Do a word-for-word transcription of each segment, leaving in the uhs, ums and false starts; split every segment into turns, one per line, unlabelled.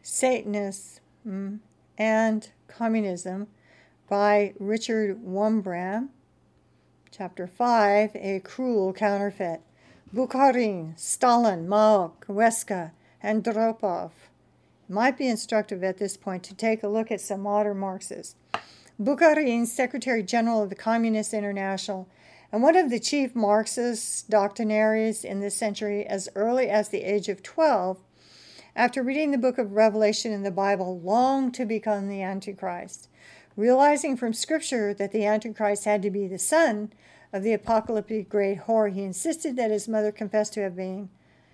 Satanists mm, and Communism by Richard Wurmbrand. Chapter five, A Cruel Counterfeit. Bukharin, Stalin, Mao, Kweska, and Andropov. It might be instructive at this point to take a look at some modern Marxists. Bukharin, Secretary General of the Communist International, and one of the chief Marxist doctrinaries in this century as early as the age of twelve, after reading the book of Revelation in the Bible, longed to become the Antichrist. Realizing from Scripture that the Antichrist had to be the son of the apocalyptic great whore, he insisted that his mother confess to have been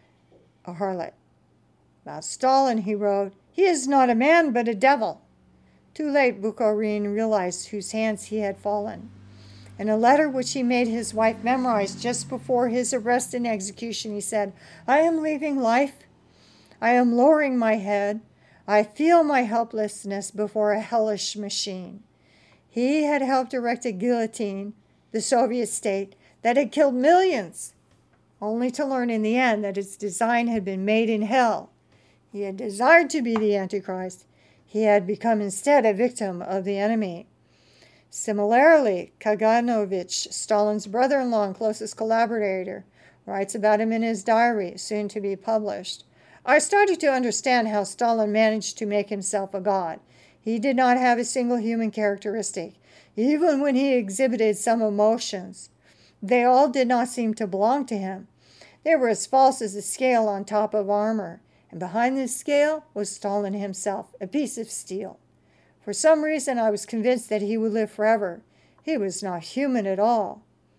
a harlot. About Stalin, he wrote, "He is not a man, but a devil." Too late, Bukharin realized whose hands he had fallen. In a letter which he made his wife memorize just before his arrest and execution, he said, "I am leaving life. I am lowering my head. I feel my helplessness before a hellish machine." He had helped erect a guillotine, the Soviet state, that had killed millions, only to learn in the end that its design had been made in hell. He had desired to be the Antichrist. He had become instead a victim of the enemy. Similarly, Kaganovich, Stalin's brother-in-law and closest collaborator, writes about him in his diary, soon to be published. "I started to understand how Stalin managed to make himself a god. He did not have a single human characteristic, even when he exhibited some emotions. They all did not seem to belong to him. They were as false as a scale on top of armor, and behind this scale was Stalin himself, a piece of steel. For some reason I was convinced that he would live forever. He was not human at all."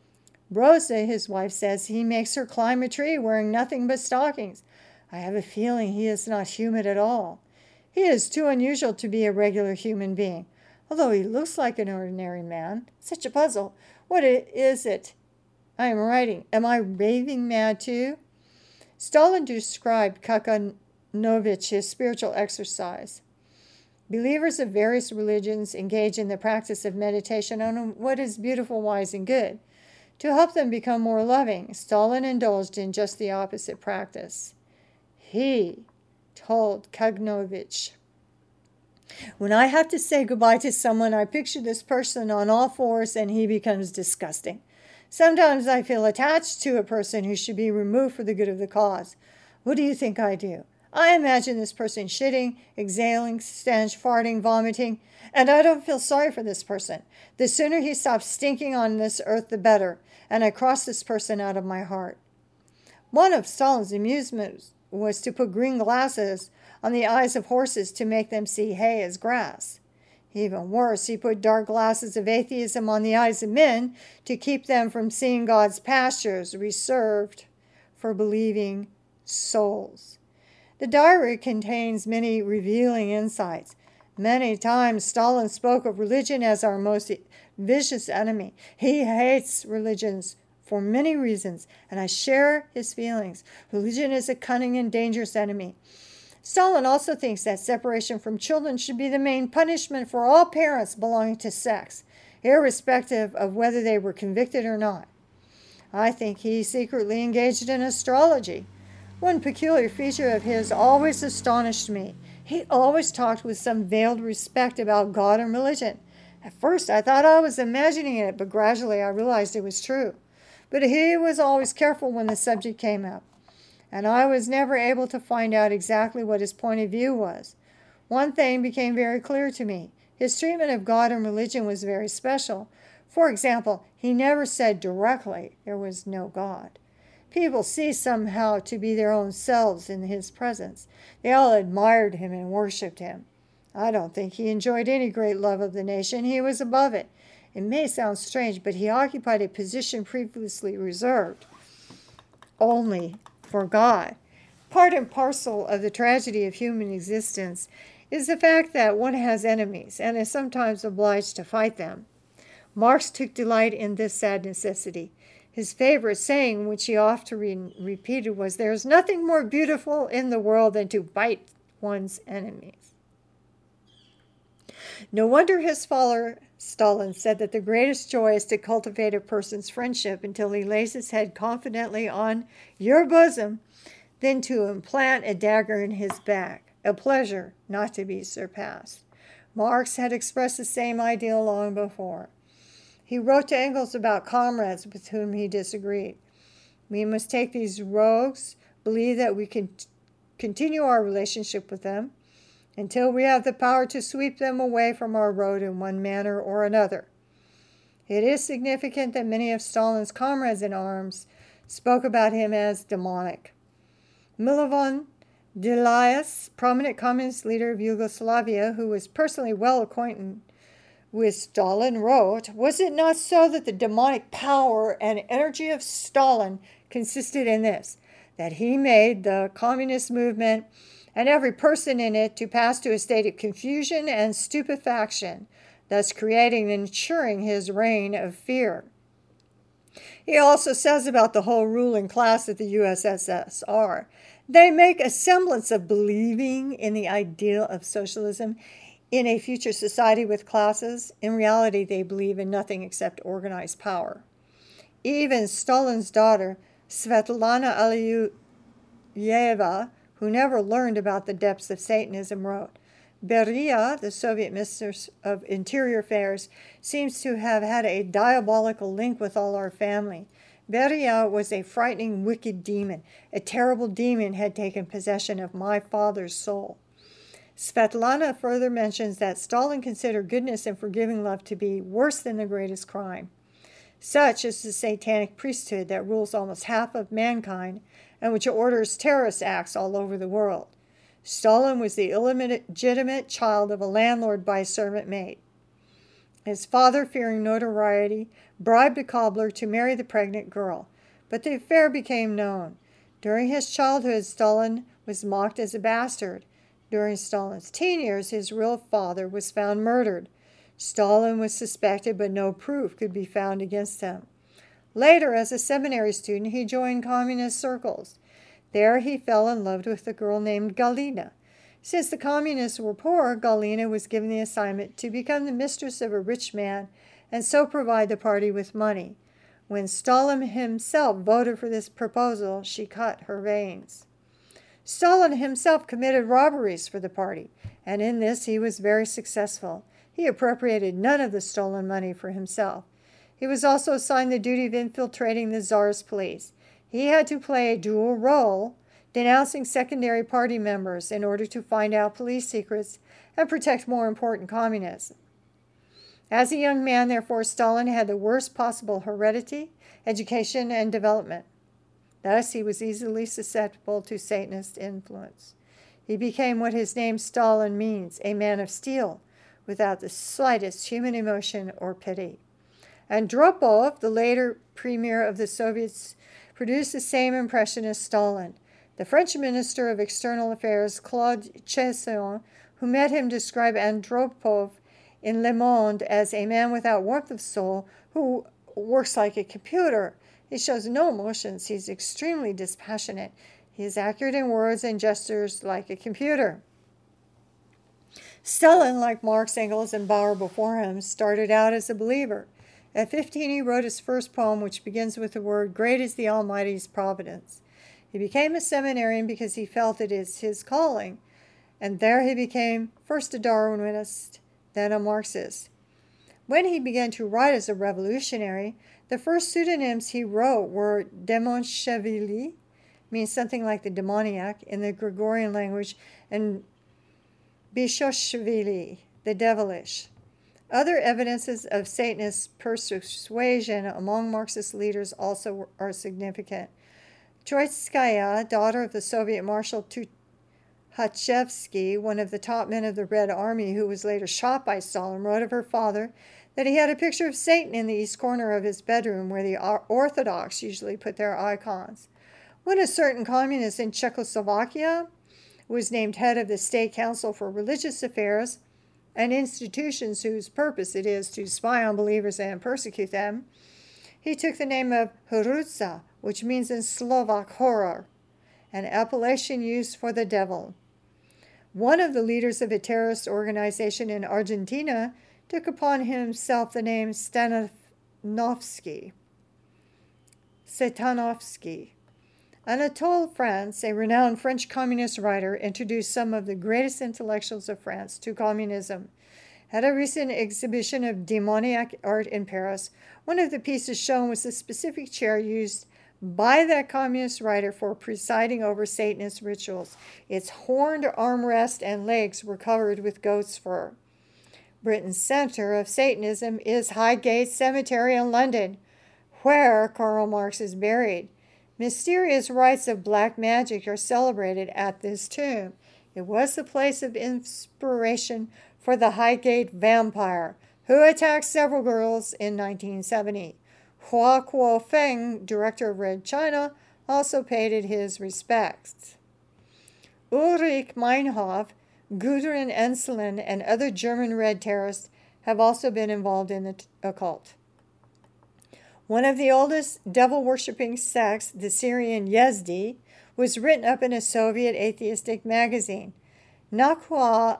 Rosa, his wife, says he makes her climb a tree wearing nothing but stockings. "I have a feeling he is not human at all. He is too unusual to be a regular human being, although he looks like an ordinary man. Such a puzzle. What is it I am writing? Am I raving mad too?" Stalin described Kaganovich spiritual exercise. Believers of various religions engage in the practice of meditation on what is beautiful, wise, and good. To help them become more loving, Stalin indulged in just the opposite practice. He told Kaganovich, "When I have to say goodbye to someone, I picture this person on all fours and he becomes disgusting. Sometimes I feel attached to a person who should be removed for the good of the cause. What do you think I do? I imagine this person shitting, exhaling, stench, farting, vomiting, and I don't feel sorry for this person. The sooner he stops stinking on this earth, the better, and I cross this person out of my heart." One of Stalin's amusements was to put green glasses on the eyes of horses to make them see hay as grass. Even worse, he put dark glasses of atheism on the eyes of men to keep them from seeing God's pastures reserved for believing souls. The diary contains many revealing insights. Many times Stalin spoke of religion as our most vicious enemy. He hates religions for many reasons, and I share his feelings. Religion is a cunning and dangerous enemy. Stalin also thinks that separation from children should be the main punishment for all parents belonging to sex, irrespective of whether they were convicted or not. I think he secretly engaged in astrology. One peculiar feature of his always astonished me. He always talked with some veiled respect about God and religion. At first I thought I was imagining it, but gradually I realized it was true. But he was always careful when the subject came up, and I was never able to find out exactly what his point of view was. One thing became very clear to me. His treatment of God and religion was very special. For example, he never said directly there was no God. People ceased somehow to be their own selves in his presence. They all admired him and worshipped him. I don't think he enjoyed any great love of the nation. He was above it. It may sound strange, but he occupied a position previously reserved only for God. Part and parcel of the tragedy of human existence is the fact that one has enemies and is sometimes obliged to fight them. Marx took delight in this sad necessity. His favorite saying, which he often re- repeated, was, "There is nothing more beautiful in the world than to bite one's enemies." No wonder his follower Stalin said that the greatest joy is to cultivate a person's friendship until he lays his head confidently on your bosom, than to implant a dagger in his back. a pleasure not to be surpassed. Marx had expressed the same ideal long before. He wrote to Engels about comrades with whom he disagreed. We must take these rogues, believe that we can t- continue our relationship with them until we have the power to sweep them away from our road in one manner or another. It is significant that many of Stalin's comrades in arms spoke about him as demonic. Milovan Delias, prominent communist leader of Yugoslavia, who was personally well acquainted with Stalin, wrote, "Was it not so that the demonic power and energy of Stalin consisted in this, that he made the communist movement and every person in it to pass to a state of confusion and stupefaction, thus creating and ensuring his reign of fear?" He also says about the whole ruling class of the U S S R, "They make a semblance of believing in the ideal of socialism in a future society with classes. In reality, they believe in nothing except organized power." Even Stalin's daughter, Svetlana Aliyeva, who never learned about the depths of Satanism, wrote, "Beria, the Soviet Minister of Interior Affairs, seems to have had a diabolical link with all our family. Beria was a frightening, wicked demon. A terrible demon had taken possession of my father's soul." Svetlana further mentions that Stalin considered goodness and forgiving love to be worse than the greatest crime. Such is the satanic priesthood that rules almost half of mankind and which orders terrorist acts all over the world. Stalin was the illegitimate child of a landlord by a servant maid. His father, fearing notoriety, bribed a cobbler to marry the pregnant girl, but the affair became known. During his childhood, Stalin was mocked as a bastard. During Stalin's teen years, his real father was found murdered. Stalin was suspected, but no proof could be found against him. Later, as a seminary student, he joined communist circles. There he fell in love with a girl named Galina. Since the communists were poor, Galina was given the assignment to become the mistress of a rich man and so provide the party with money. When Stalin himself voted for this proposal, she cut her veins. Stalin himself committed robberies for the party, and in this he was very successful. He appropriated none of the stolen money for himself. He was also assigned the duty of infiltrating the Tsar's police. He had to play a dual role, denouncing secondary party members in order to find out police secrets and protect more important communists. As a young man, therefore, Stalin had the worst possible heredity, education, and development. Thus, he was easily susceptible to Satanist influence. He became what his name Stalin means, a man of steel, without the slightest human emotion or pity. Andropov, the later premier of the Soviets, produced the same impression as Stalin. The French Minister of External Affairs, Claude Cheysson, who met him, described Andropov in Le Monde as a man without warmth of soul who works like a computer. He shows no emotions. He's extremely dispassionate. He is accurate in words and gestures like a computer. Stalin, like Marx, Engels, and Bauer before him, started out as a believer. At fifteen, he wrote his first poem, which begins with the word, "Great is the Almighty's providence." He became a seminarian because he felt it is his calling, and there he became first a Darwinist, then a Marxist. When he began to write as a revolutionary, the first pseudonyms he wrote were Demonshevili, means something like the demoniac in the Gregorian language, and Bishoshvili, the devilish. Other evidences of Satanist persuasion among Marxist leaders also are significant. Troitskaya, daughter of the Soviet Marshal Tukhachevsky, one of the top men of the Red Army who was later shot by Stalin, wrote of her father that he had a picture of Satan in the east corner of his bedroom where the Orthodox usually put their icons. When a certain communist in Czechoslovakia was named head of the State Council for Religious Affairs, an institution whose purpose it is to spy on believers and persecute them, he took the name of Hrutsa, which means in Slovak horror, an appellation used for the devil. One of the leaders of a terrorist organization in Argentina took upon himself the name Stanislavski. Satanovsky. Anatole France, a renowned French communist writer, introduced some of the greatest intellectuals of France to communism. At a recent exhibition of demoniac art in Paris, one of the pieces shown was the specific chair used by that communist writer for presiding over Satanist rituals. Its horned armrest and legs were covered with goat's fur. Britain's center of Satanism is Highgate Cemetery in London, where Karl Marx is buried. Mysterious rites of black magic are celebrated at this tomb. It was the place of inspiration for the Highgate vampire, who attacked several girls in nineteen seventy. Hua Kuo-feng, director of Red China, also paid his respects. Ulrich Meinhof, Gudrun Ensslin, and other German Red terrorists have also been involved in the t- occult. One of the oldest devil-worshipping sects, the Syrian Yazdi, was written up in a Soviet atheistic magazine, Nakwa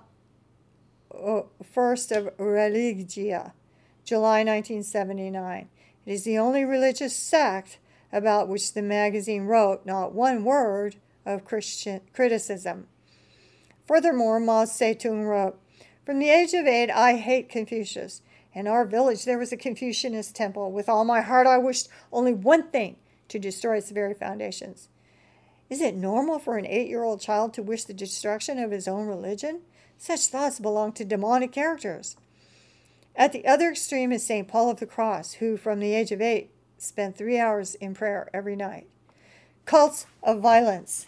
First of Religia, July nineteen seventy-nine. It is the only religious sect about which the magazine wrote not one word of Christian criticism. Furthermore, Mao Zedong wrote, "From the age of eight, I hate Confucius. In our village, there was a Confucianist temple. With all my heart, I wished only one thing, to destroy its very foundations." Is it normal for an eight-year-old child to wish the destruction of his own religion? Such thoughts belong to demonic characters. At the other extreme is Saint Paul of the Cross, who, from the age of eight, spent three hours in prayer every night. Cults of violence.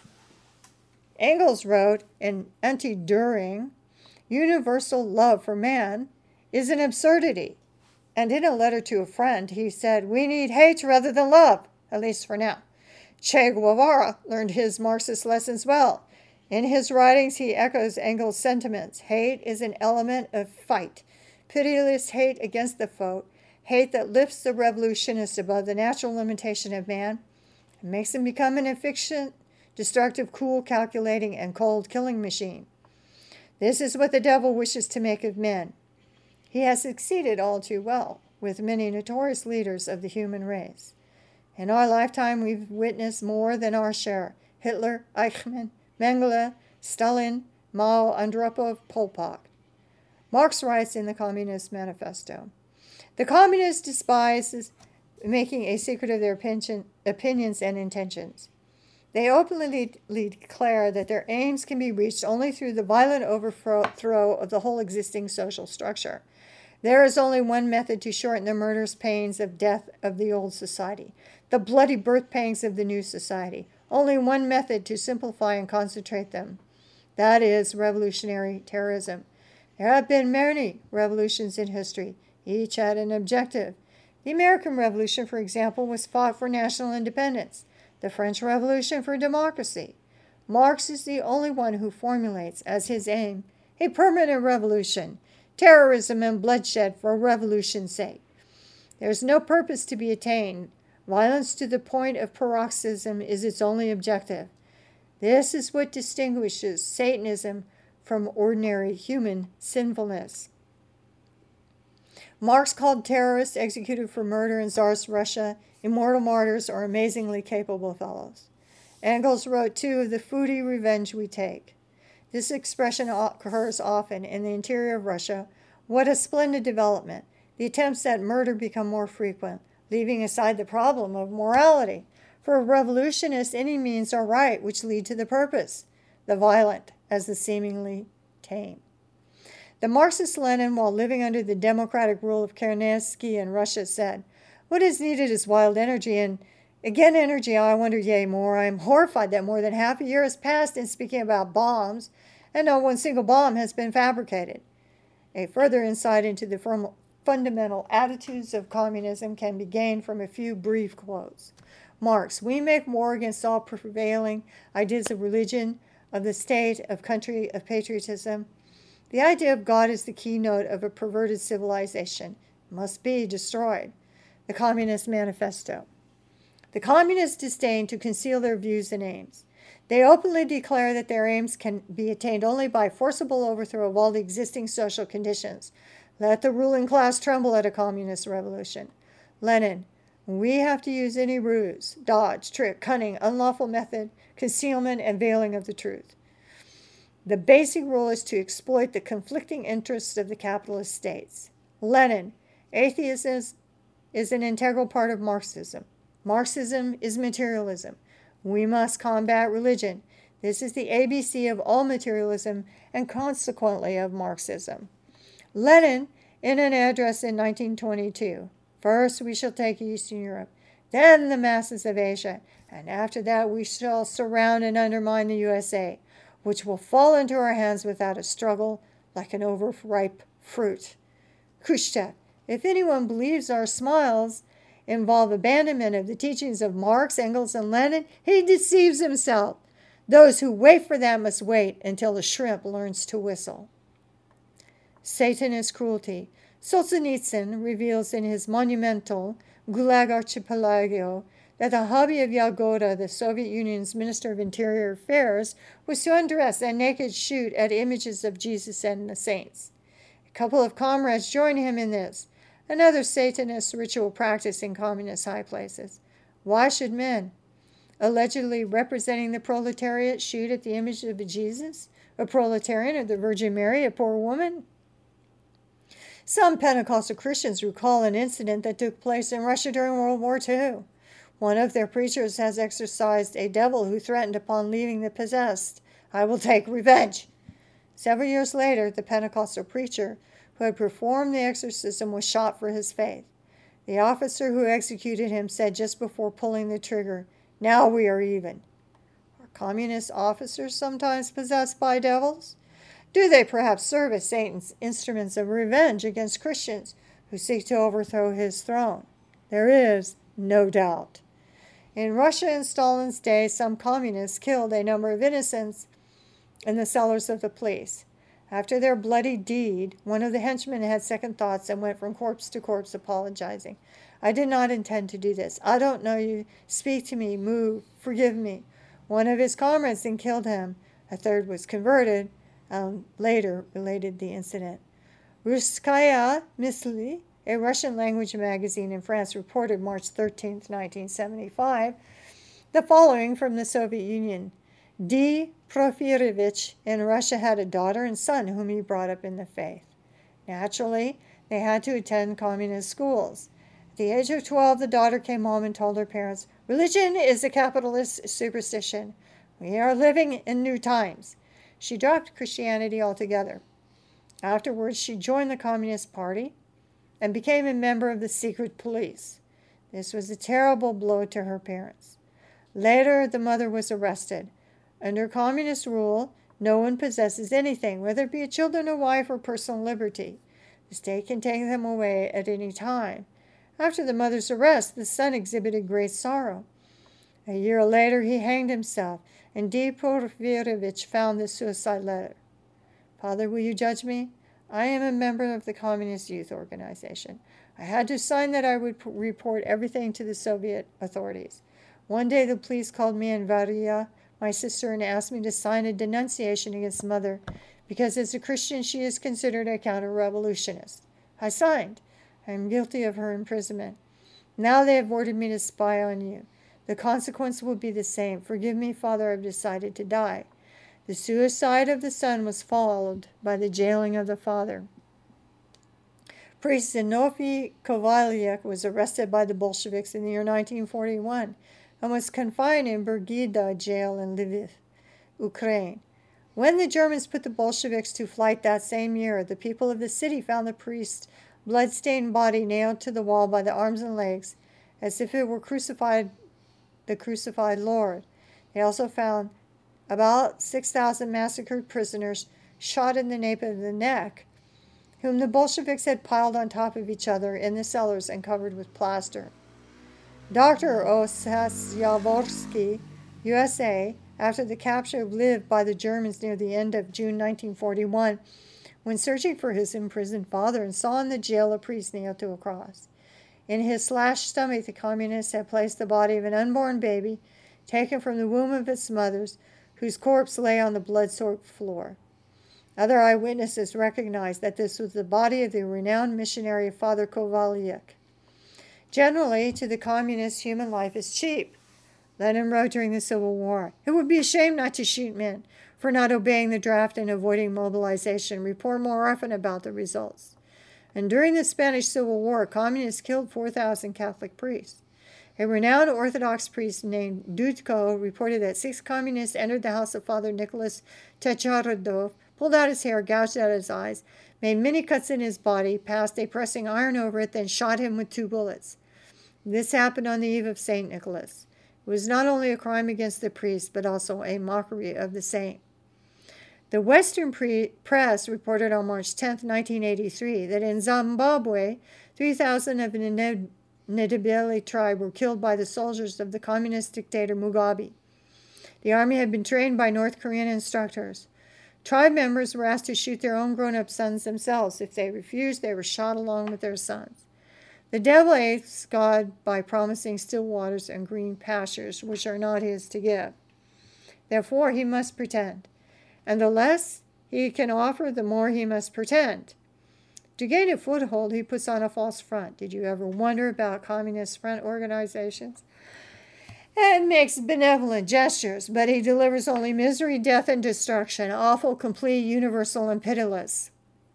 Engels wrote in Anti-Düring, "Universal love for man is an absurdity." And in a letter to a friend, he said, "We need hate rather than love, at least for now." Che Guevara learned his Marxist lessons well. In his writings, he echoes Engels' sentiments. Hate is an element of fight. Pitiless hate against the foe, hate that lifts the revolutionist above the natural limitation of man and makes him become an efficient, destructive, cool, calculating, and cold killing machine. This is what the devil wishes to make of men. He has succeeded all too well with many notorious leaders of the human race. In our lifetime, we've witnessed more than our share. Hitler, Eichmann, Mengele, Stalin, Mao, Andropov, Pol Pot. Marx writes in the Communist Manifesto, "The communists despise making a secret of their opinion, opinions and intentions. They openly declare that their aims can be reached only through the violent overthrow of the whole existing social structure. There is only one method to shorten the murderous pains of death of the old society, the bloody birth pangs of the new society. Only one method to simplify and concentrate them. That is revolutionary terrorism. There have been many revolutions in history. Each had an objective. The American Revolution, for example, was fought for national independence. The French Revolution for democracy. Marx is the only one who formulates as his aim a permanent revolution, terrorism and bloodshed for revolution's sake. There is no purpose to be attained. Violence to the point of paroxysm is its only objective. This is what distinguishes Satanism from ordinary human sinfulness." Marx called terrorists executed for murder in Tsarist Russia immortal martyrs or amazingly capable fellows. Engels wrote, too, of the foodie revenge we take. This expression occurs often in the interior of Russia. What a splendid development. The attempts at murder become more frequent, leaving aside the problem of morality. For a revolutionist, any means are right which lead to the purpose, the violent as the seemingly tame. The Marxist Lenin, while living under the democratic rule of Kerensky in Russia, said, "What is needed is wild energy, and again energy, I wonder yea more. I am horrified that more than half a year has passed in speaking about bombs, and not one single bomb has been fabricated." A further insight into the form- fundamental attitudes of communism can be gained from a few brief quotes. Marx, "We make war against all prevailing ideas of religion, of the state, of country, of patriotism. The idea of God is the keynote of a perverted civilization. It must be destroyed." The Communist Manifesto. The communists disdain to conceal their views and aims. They openly declare that their aims can be attained only by forcible overthrow of all the existing social conditions. Let the ruling class tremble at a communist revolution. Lenin, We have to use any ruse, dodge, trick, cunning, unlawful method, concealment, and veiling of the truth. The basic rule is to exploit the conflicting interests of the capitalist states. Lenin, atheism is an integral part of Marxism. Marxism is materialism. We must combat religion. This is the A B C of all materialism and consequently of Marxism. Lenin, in an address in nineteen twenty-two, first we shall take Eastern Europe, then the masses of Asia, and after that we shall surround and undermine the U S A, which will fall into our hands without a struggle like an overripe fruit. Khrushchev, if anyone believes our smiles involve abandonment of the teachings of Marx, Engels, and Lenin, he deceives himself. Those who wait for that must wait until the shrimp learns to whistle. Satanist cruelty. Solzhenitsyn reveals in his monumental Gulag Archipelago that the hobby of Yagoda, the Soviet Union's Minister of Interior Affairs, was to undress and naked shoot at images of Jesus and the saints. A couple of comrades joined him in this, another Satanist ritual practice in communist high places. Why should men, allegedly representing the proletariat, shoot at the image of Jesus, a proletarian, or the Virgin Mary, a poor woman? Some Pentecostal Christians recall an incident that took place in Russia during World War Two. One of their preachers has exorcised a devil who threatened upon leaving the possessed, "I will take revenge." Several years later, the Pentecostal preacher who had performed the exorcism was shot for his faith. The officer who executed him said just before pulling the trigger, "Now we are even." Are communist officers sometimes possessed by devils? Do they perhaps serve as Satan's instruments of revenge against Christians who seek to overthrow his throne? There is no doubt. In Russia in Stalin's day, some communists killed a number of innocents in the cellars of the police. After their bloody deed, one of the henchmen had second thoughts and went from corpse to corpse apologizing. "I did not intend to do this. I don't know you. Speak to me. Move. Forgive me." One of his comrades then killed him. A third was converted, and later related the incident. Russkaya Misli, a Russian-language magazine in France, reported March thirteenth, nineteen seventy-five, the following from the Soviet Union. D. Porfirevich in Russia had a daughter and son whom he brought up in the faith. Naturally, they had to attend communist schools. At the age of twelve, the daughter came home and told her parents, "Religion is a capitalist superstition. We are living in new times." She dropped Christianity altogether. Afterwards, she joined the Communist Party and became a member of the secret police. This was a terrible blow to her parents. Later, the mother was arrested. Under communist rule, no one possesses anything, whether it be a children, a wife, or personal liberty. The state can take them away at any time. After the mother's arrest, the son exhibited great sorrow. A year later, he hanged himself, and D. Porfirevich found the suicide letter. "Father, will you judge me? I am a member of the Communist Youth Organization. I had to sign that I would p- report everything to the Soviet authorities. One day the police called me and Varia, my sister, and asked me to sign a denunciation against mother because as a Christian she is considered a counter-revolutionist. I signed. I am guilty of her imprisonment. Now they have ordered me to spy on you. The consequence will be the same. Forgive me, Father, I've decided to die." The suicide of the son was followed by the jailing of the father. Priest Zinovy Kovalyuk was arrested by the Bolsheviks in the year nineteen forty-one and was confined in Burgida jail in Lviv, Ukraine. When the Germans put the Bolsheviks to flight that same year, the people of the city found the priest's blood-stained body nailed to the wall by the arms and legs, as if it were crucified, the crucified Lord. They also found about six thousand massacred prisoners shot in the nape of the neck, whom the Bolsheviks had piled on top of each other in the cellars and covered with plaster. Doctor Osas-Yavorsky, U S A, after the capture of Lviv by the Germans near the end of June nineteen forty-one, went searching for his imprisoned father and saw in the jail a priest nailed to a cross. In his slashed stomach, the communists had placed the body of an unborn baby taken from the womb of its mothers, whose corpse lay on the blood-soaked floor. Other eyewitnesses recognized that this was the body of the renowned missionary Father Kovalyuk. Generally, to the communists, human life is cheap. Lenin wrote during the Civil War, "It would be a shame not to shoot men for not obeying the draft and avoiding mobilization. Report more often about the results." And during the Spanish Civil War, communists killed four thousand Catholic priests. A renowned Orthodox priest named Dudko reported that six communists entered the house of Father Nicholas Techaradov, pulled out his hair, gouged out his eyes, made many cuts in his body, passed a pressing iron over it, then shot him with two bullets. This happened on the eve of Saint Nicholas. It was not only a crime against the priest, but also a mockery of the saint. The Western pre- press reported on March tenth, nineteen eighty-three, that in Zimbabwe, three thousand of the Ndebele tribe were killed by the soldiers of the communist dictator Mugabe. The army had been trained by North Korean instructors. Tribe members were asked to shoot their own grown-up sons themselves. If they refused, they were shot along with their sons. The devil asks God by promising still waters and green pastures, which are not his to give. Therefore, he must pretend. And the less he can offer, the more he must pretend. To gain a foothold, he puts on a false front. Did you ever wonder about communist front organizations? And makes benevolent gestures, but he delivers only misery, death, and destruction, awful, complete, universal, and pitiless.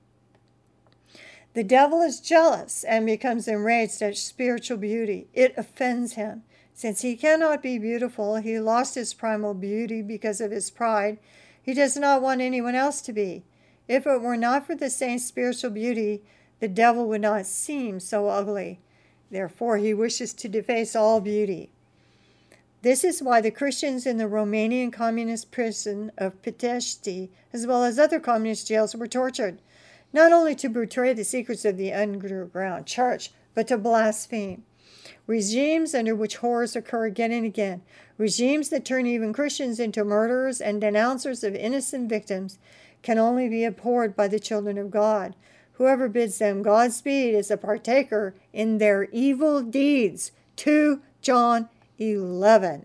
The devil is jealous and becomes enraged at spiritual beauty. It offends him. Since he cannot be beautiful, he lost his primal beauty because of his pride. He does not want anyone else to be. If it were not for the saint's spiritual beauty, the devil would not seem so ugly. Therefore, he wishes to deface all beauty. This is why the Christians in the Romanian communist prison of Pitești, as well as other communist jails, were tortured, not only to betray the secrets of the underground church, but to blaspheme. Regimes under which horrors occur again and again, regimes that turn even Christians into murderers and denouncers of innocent victims, can only be abhorred by the children of God. Whoever bids them Godspeed is a partaker in their evil deeds. Second John eleven.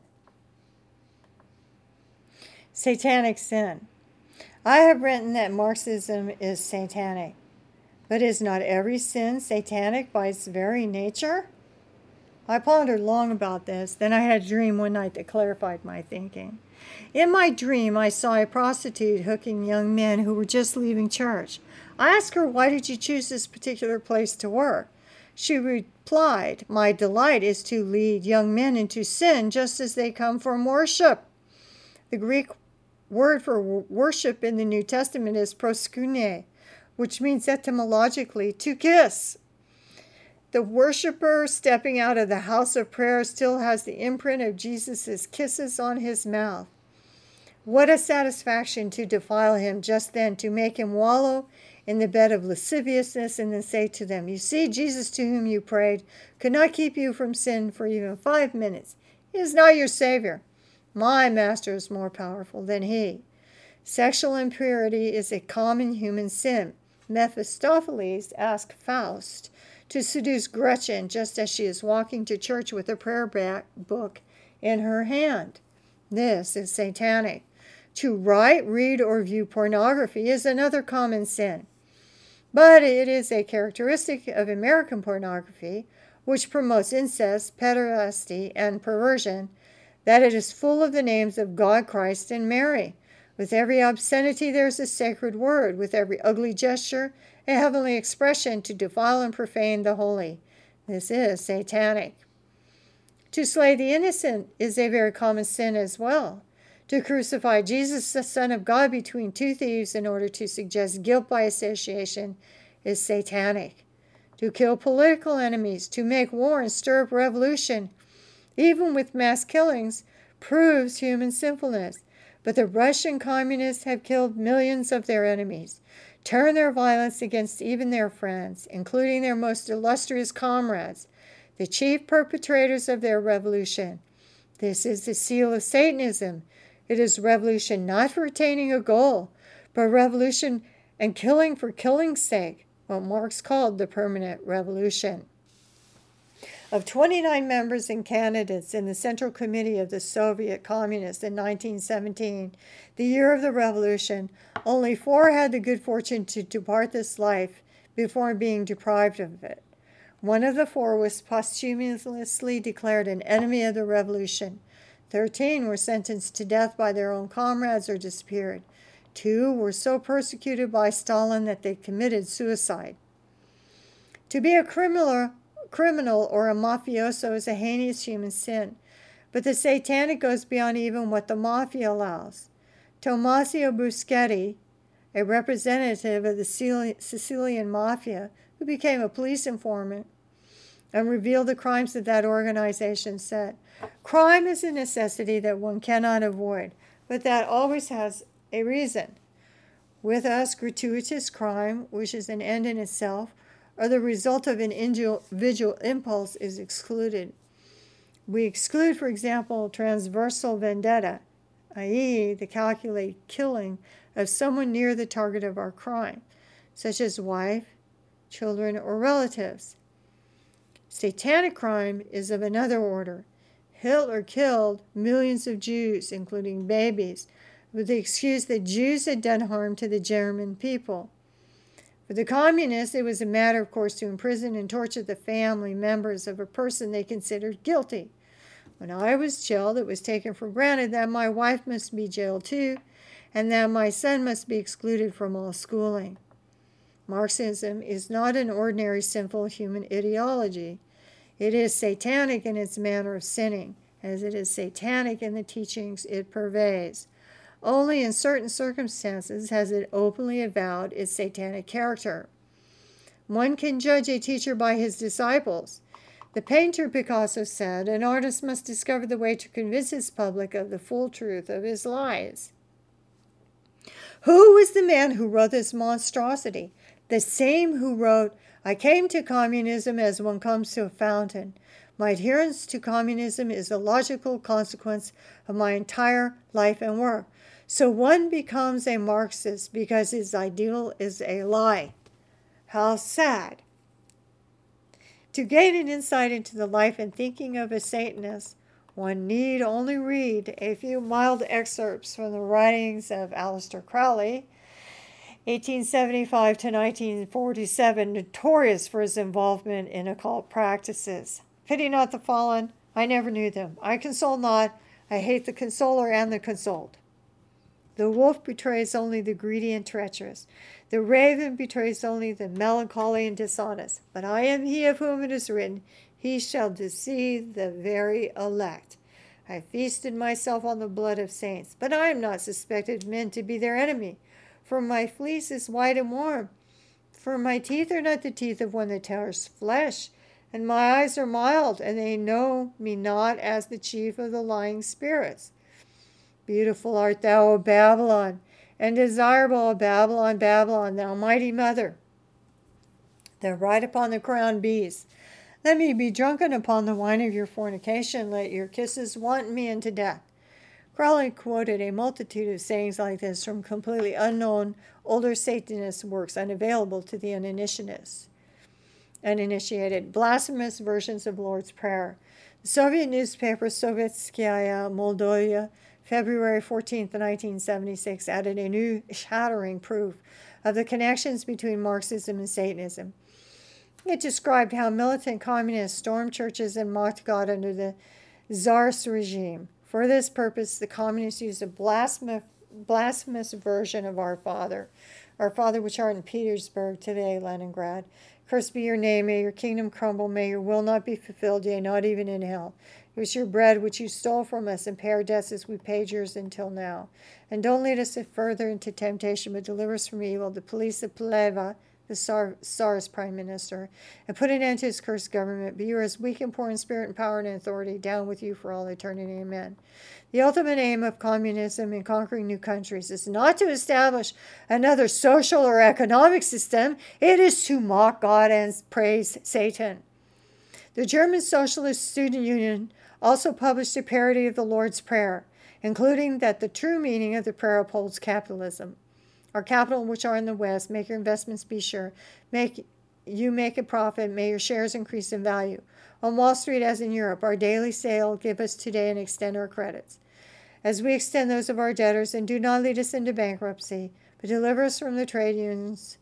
Satanic sin. I have written that Marxism is satanic, but is not every sin satanic by its very nature? I pondered long about this. Then I had a dream one night that clarified my thinking. In my dream, I saw a prostitute hooking young men who were just leaving church. I asked her, "Why did you choose this particular place to work?" She replied, "My delight is to lead young men into sin just as they come from worship." The Greek word for worship in the New Testament is proskune, which means etymologically to kiss. The worshiper stepping out of the house of prayer still has the imprint of Jesus' kisses on his mouth. What a satisfaction to defile him just then, to make him wallow in the bed of lasciviousness and then say to them, "You see, Jesus to whom you prayed could not keep you from sin for even five minutes. He is not your Savior. My Master is more powerful than he." Sexual impurity is a common human sin. Mephistopheles asked Faust to seduce Gretchen just as she is walking to church with a prayer book in her hand. This is satanic. To write, read, or view pornography is another common sin. But it is a characteristic of American pornography, which promotes incest, pederasty, and perversion, that it is full of the names of God, Christ, and Mary. With every obscenity there is a sacred word. With every ugly gesture, a heavenly expression to defile and profane the holy. This is satanic. To slay the innocent is a very common sin as well. To crucify Jesus, the Son of God, between two thieves in order to suggest guilt by association is satanic. To kill political enemies, to make war and stir up revolution, even with mass killings, proves human sinfulness. But the Russian communists have killed millions of their enemies, turned their violence against even their friends, including their most illustrious comrades, the chief perpetrators of their revolution. This is the seal of Satanism. It is revolution not for attaining a goal, but revolution and killing for killing's sake, what Marx called the permanent revolution. Of twenty-nine members and candidates in the Central Committee of the Soviet Communists in nineteen seventeen, the year of the revolution, only four had the good fortune to depart this life before being deprived of it. One of the four was posthumously declared an enemy of the revolution. Thirteen were sentenced to death by their own comrades or disappeared. Two were so persecuted by Stalin that they committed suicide. To be a criminal, criminal or a mafioso is a heinous human sin, but the satanic goes beyond even what the mafia allows. Tommasio Bruschetti, a representative of the Sicilian mafia, who became a police informant and revealed the crimes of that organization, said, "Crime is a necessity that one cannot avoid, but that always has a reason. With us, gratuitous crime, which is an end in itself, or the result of an individual impulse, is excluded. We exclude, for example, transversal vendetta, that is, the calculated killing of someone near the target of our crime, such as wife, children, or relatives. Satanic crime is of another order. Hitler killed millions of Jews, including babies, with the excuse that Jews had done harm to the German people. For the communists, it was a matter, of course, to imprison and torture the family members of a person they considered guilty. When I was jailed, it was taken for granted that my wife must be jailed too, and that my son must be excluded from all schooling. Marxism is not an ordinary sinful human ideology. It is satanic in its manner of sinning, as it is satanic in the teachings it purveys. Only in certain circumstances has it openly avowed its satanic character. One can judge a teacher by his disciples. The painter Picasso said, an artist must discover the way to convince his public of the full truth of his lies. Who was the man who wrote this monstrosity? The same who wrote, "I came to communism as one comes to a fountain. My adherence to communism is a logical consequence of my entire life and work." So one becomes a Marxist because his ideal is a lie. How sad. To gain an insight into the life and thinking of a Satanist, one need only read a few mild excerpts from the writings of Aleister Crowley, eighteen seventy-five to nineteen forty-seven, notorious for his involvement in occult practices. Pity not the fallen, I never knew them. I console not, I hate the consoler and the consoled. The wolf betrays only the greedy and treacherous. The raven betrays only the melancholy and dishonest. But I am he of whom it is written, he shall deceive the very elect. I feasted myself on the blood of saints, but I am not suspected of men to be their enemy. For my fleece is white and warm. For my teeth are not the teeth of one that tears flesh. And my eyes are mild, and they know me not as the chief of the lying spirits. Beautiful art thou, O Babylon, and desirable, O Babylon, Babylon, thou mighty mother. Thou ride upon the crowned beast. Let me be drunken upon the wine of your fornication. Let your kisses wanton me unto death. Crowley quoted a multitude of sayings like this from completely unknown, older Satanist works unavailable to the uninitiated. uninitiated, blasphemous versions of Lord's Prayer. The Soviet newspaper Sovetskaya Moldova, February fourteenth, nineteen seventy-six, added a new shattering proof of the connections between Marxism and Satanism. It described how militant communists stormed churches and mocked God under the Tsarist regime. For this purpose, the communists used a blasphemous, blasphemous version of Our Father, Our Father which art in Petersburg, today Leningrad. Cursed be your name, may your kingdom crumble, may your will not be fulfilled, yea, not even in hell. It was your bread which you stole from us, and pay our debts as we paid yours until now. And don't lead us further into temptation, but deliver us from evil. The police of Pleva, the Tsar's prime minister, and put an end to his cursed government. But you are as weak and poor in spirit and power and authority. Down with you for all eternity. Amen. The ultimate aim of communism in conquering new countries is not to establish another social or economic system. It is to mock God and praise Satan. The German Socialist Student Union also published a parody of the Lord's Prayer, including that the true meaning of the prayer upholds capitalism. Our capital, which are in the West, make your investments be sure. Make you make a profit, may your shares increase in value. On Wall Street, as in Europe, our daily sale give us today and extend our credits. As we extend those of our debtors, and do not lead us into bankruptcy, but deliver us from the trade unions,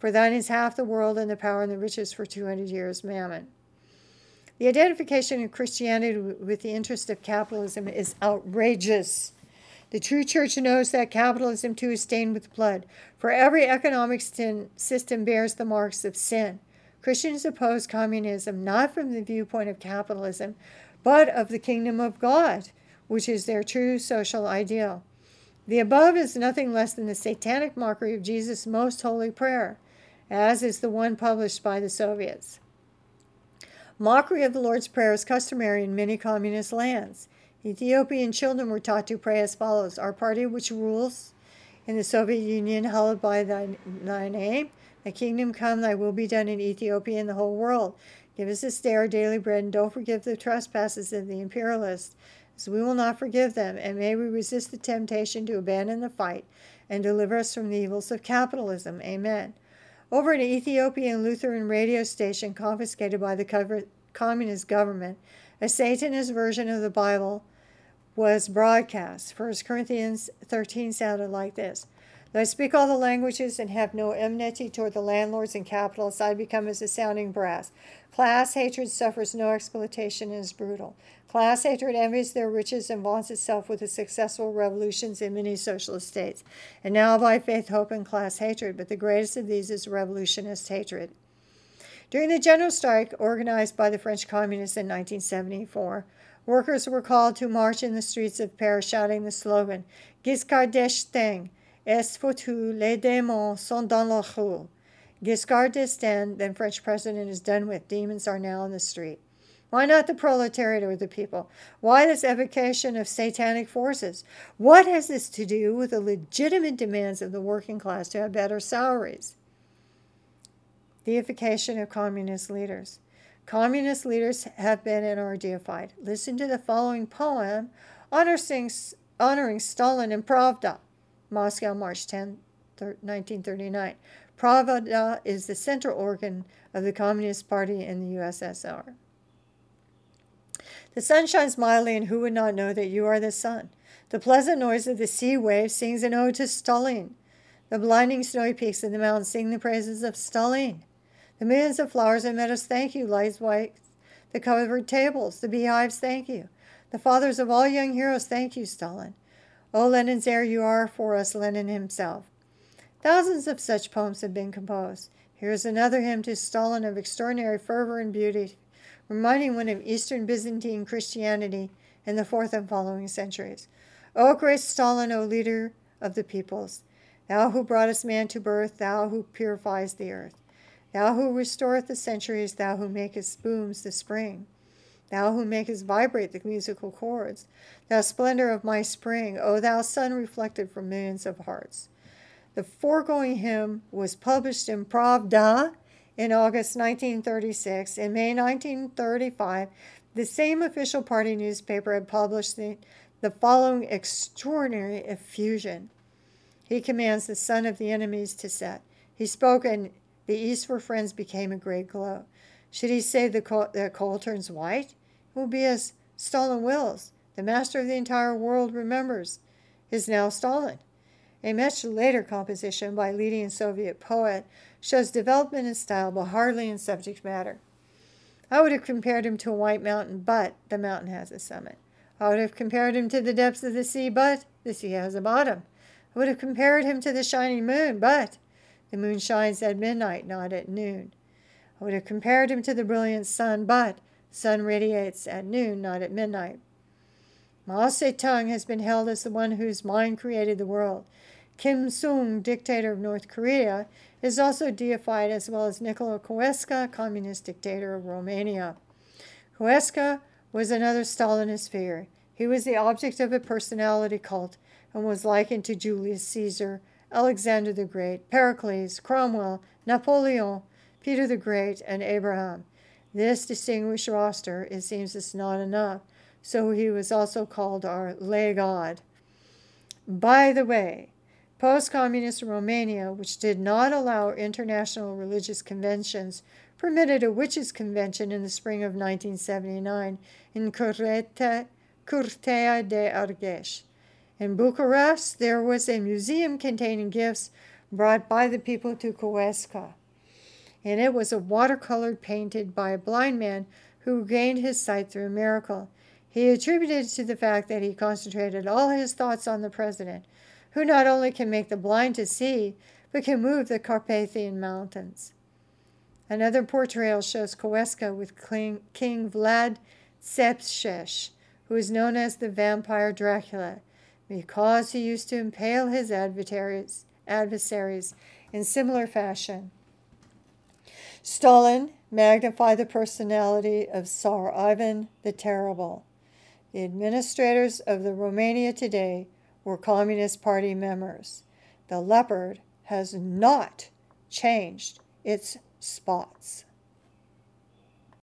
For thine is half the world and the power and the riches for two hundred years, Mammon. The identification of Christianity with the interest of capitalism is outrageous. The true church knows that capitalism too is stained with blood, for every economic system bears the marks of sin. Christians oppose communism not from the viewpoint of capitalism, but of the kingdom of God, which is their true social ideal. The above is nothing less than the satanic mockery of Jesus' most holy prayer, as is the one published by the Soviets. Mockery of the Lord's Prayer is customary in many communist lands. Ethiopian children were taught to pray as follows: Our party which rules in the Soviet Union, hallowed by thy, thy name. Thy kingdom come, thy will be done in Ethiopia and the whole world. Give us this day our daily bread, and don't forgive the trespasses of the imperialists, as we will not forgive them. And may we resist the temptation to abandon the fight and deliver us from the evils of capitalism. Amen. Over an Ethiopian Lutheran radio station confiscated by the communist government, a Satanist version of the Bible was broadcast. First Corinthians thirteen sounded like this: Though I speak all the languages and have no enmity toward the landlords and capitalists, I become as a sounding brass. Class hatred suffers no exploitation and is brutal. Class hatred envies their riches and vaunts itself with the successful revolutions in many socialist states. And now by faith, hope, and class hatred, but the greatest of these is revolutionist hatred. During the general strike organized by the French communists in nineteen seventy-four, workers were called to march in the streets of Paris shouting the slogan, Giscard d'Estaing, est foutu, les démons sont dans la rue. Giscard d'Estaing, then French president, is done with. Demons are now in the street. Why not the proletariat or the people? Why this evocation of satanic forces? What has this to do with the legitimate demands of the working class to have better salaries? Deification of communist leaders. Communist leaders have been and are deified. Listen to the following poem honoring, honoring Stalin and Pravda. Moscow, March tenth, nineteen thirty-nine. Pravda is the central organ of the Communist Party in the U S S R. The sun shines mildly, and who would not know that you are the sun? The pleasant noise of the sea waves sings an ode to Stalin. The blinding snowy peaks of the mountains sing the praises of Stalin. The millions of flowers and meadows thank you, lights white, the covered tables, the beehives thank you. The fathers of all young heroes thank you, Stalin. O Lenin's heir you are for us, Lenin himself. Thousands of such poems have been composed. Here is another hymn to Stalin of extraordinary fervor and beauty, reminding one of Eastern Byzantine Christianity in the fourth and following centuries. O great Stalin, O leader of the peoples, thou who broughtest man to birth, thou who purifies the earth, thou who restoreth the centuries, thou who makest booms the spring, thou who makest vibrate the musical chords, thou splendor of my spring, O thou sun reflected from millions of hearts. The foregoing hymn was published in Pravda in August nineteen thirty-six. In May nineteen thirty-five, the same official party newspaper had published the, the following extraordinary effusion. He commands the sun of the enemies to set. He spoke, and the east for friends became a great glow. Should he say the coal, the coal turns white? It will be as Stalin wills. The master of the entire world remembers is now Stalin. A much later composition by a leading Soviet poet shows development in style, but hardly in subject matter. I would have compared him to a white mountain, but the mountain has a summit. I would have compared him to the depths of the sea, but the sea has a bottom. I would have compared him to the shining moon, but the moon shines at midnight, not at noon. I would have compared him to the brilliant sun, but the sun radiates at noon, not at midnight. Mao Zedong has been held as the one whose mind created the world. Kim Sung, dictator of North Korea, is also deified, as well as Nicolae Ceausescu, communist dictator of Romania. Ceausescu was another Stalinist figure. He was the object of a personality cult and was likened to Julius Caesar, Alexander the Great, Pericles, Cromwell, Napoleon, Peter the Great, and Abraham. This distinguished roster, it seems, is not enough, so he was also called our lay god. By the way, post-communist Romania, which did not allow international religious conventions, permitted a witches' convention in the spring of nineteen seventy-nine in Curtea de Argeș. In Bucharest, there was a museum containing gifts brought by the people to Huesca. And it was a watercolor painted by a blind man who gained his sight through a miracle. He attributed it to the fact that he concentrated all his thoughts on the president, who not only can make the blind to see, but can move the Carpathian mountains. Another portrayal shows Huesca with King, King Vlad Tzepshech, who is known as the vampire Dracula, because he used to impale his adversaries, adversaries in similar fashion. Stalin magnified the personality of Tsar Ivan the Terrible. The administrators of the Romania today were Communist Party members. The leopard has not changed its spots.